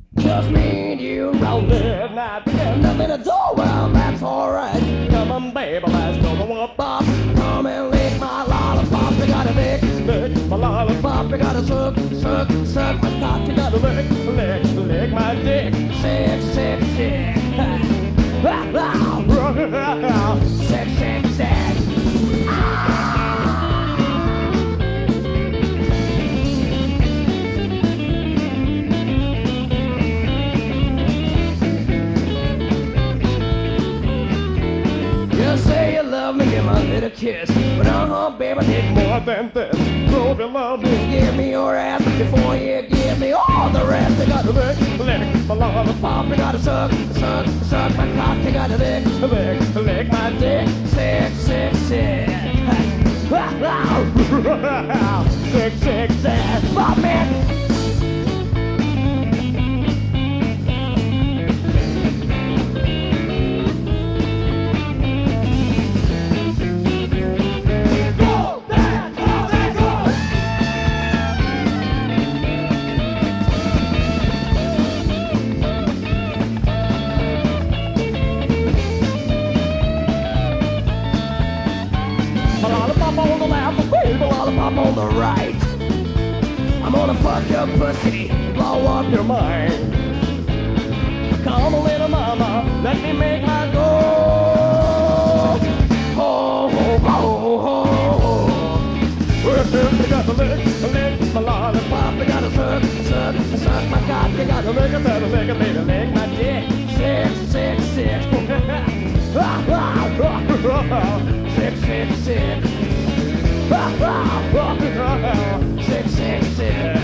Just me and you rolling night. There's nothing to do, well, that's alright. Come on, baby, let's go to one pop. Come and lick my lollipop. You gotta lick my lollipop. You gotta suck my cock. You gotta lick my dick. Sick. Sick. You say you love me, give me a little kiss. But baby, I need more than this. Prove you love me, give me your ass before you give me all the rest. You gotta lick my lollipop. You gotta suck my cock. You gotta lick my dick. Sick. Sick. Oh, man. Lollipop on the left, baby, lollipop on the right. I'm gonna fuck your pussy, blow up your mind. Come on, little mama, let me make my go. Ho. You gotta lick my lollipop. You gotta suck my cock. You gotta lick it, baby, lick my dick. Sick. Sick. Sick.